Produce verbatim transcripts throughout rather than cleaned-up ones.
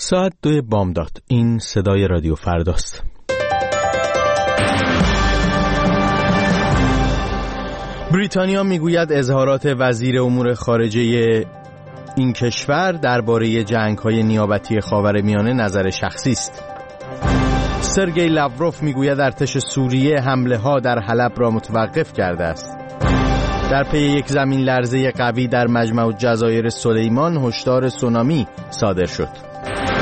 ساعت دوی بامداد. این صدای رادیو فرداست. بریتانیا میگوید اظهارات وزیر امور خارجه این کشور درباره جنگ‌های نیابتی خاورمیانه نظر شخصی است. سرگئی لاوروف میگوید ارتش سوریه حمله‌ها در حلب را متوقف کرده است. در پی یک زمین لرزه قوی در مجمع جزایر سلیمان هشدار سونامی صادر شد.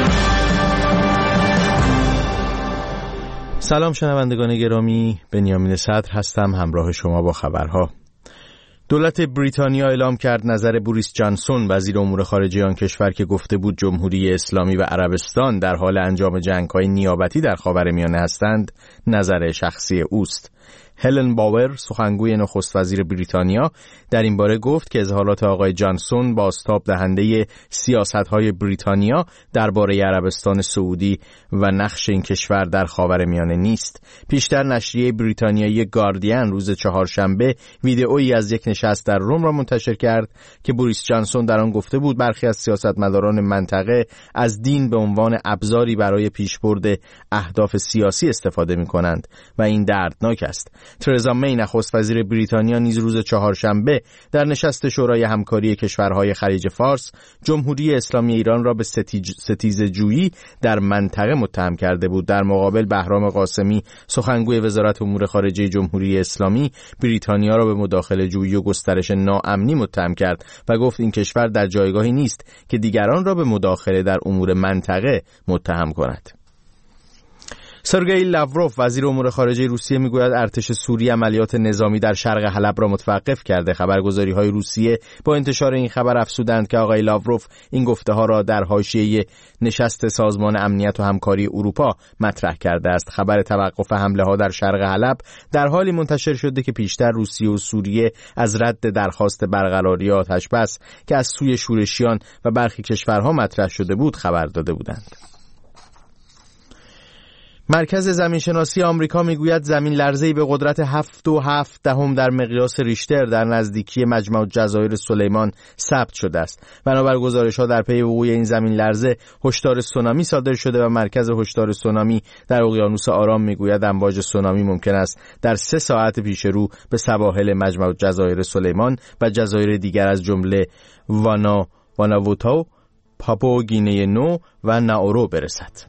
سلام شنوندگان گرامی، بنیامین صدر هستم همراه شما با خبرها. دولت بریتانیا اعلام کرد نظر بوریس جانسون وزیر امور خارجه آن کشور که گفته بود جمهوری اسلامی و عربستان در حال انجام جنگ‌های نیابتی در خاورمیانه هستند نظر شخصی اوست. هلن باور سخنگوی نخست وزیر بریتانیا در این باره گفت که اظهارات آقای جانسون بازتاب دهنده سیاست‌های بریتانیا درباره عربستان سعودی و نقش این کشور در خاورمیانه نیست. پیشتر نشریه بریتانیایی گاردین روز چهارشنبه ویدئویی از یک نشست در روم را منتشر کرد که بوریس جانسون در آن گفته بود برخی از سیاستمداران منطقه از دین به عنوان ابزاری برای پیشبرد اهداف سیاسی استفاده می‌کنند و این دردناک است. ترزا می نخست وزیر بریتانیا نیز روز چهارشنبه در نشست شورای همکاری کشورهای خلیج فارس جمهوری اسلامی ایران را به ستیزه جویی در منطقه متهم کرده بود. در مقابل بهرام قاسمی سخنگوی وزارت امور خارجه جمهوری اسلامی بریتانیا را به مداخله جویی و گسترش ناامنی متهم کرد و گفت این کشور در جایگاهی نیست که دیگران را به مداخله در امور منطقه متهم کند. سرگئی لاوروف وزیر امور خارجه روسیه میگوید ارتش سوریه عملیات نظامی در شرق حلب را متوقف کرده. خبرگزاری‌های روسیه با انتشار این خبر افزودند که آقای لاوروف این گفته‌ها را در حاشیه نشست سازمان امنیت و همکاری اروپا مطرح کرده است. خبر توقف حمله‌ها در شرق حلب در حالی منتشر شده که پیشتر روسیه و سوریه از رد درخواست برقراری آتش بس که از سوی شورشیان و برخی کشورها مطرح شده بود خبر داده بودند. مرکز زمینشناسی آمریکا میگوید زمین لرزه‌ای به قدرت هفت و هفت دهم در مقیاس ریشتر در نزدیکی مجمع جزایر سلیمان ثبت شده است. بنابر گزارش‌ها در پی وقوع این زمین لرزه هشدار سونامی صادر شده و مرکز هشدار سونامی در اقیانوس آرام میگوید امواج سونامی ممکن است در سه ساعت پیش رو به سواحل مجمع جزایر سلیمان و جزایر دیگر از جمله وانا واناووتو، پاپو گینه نو و ناورو برسد.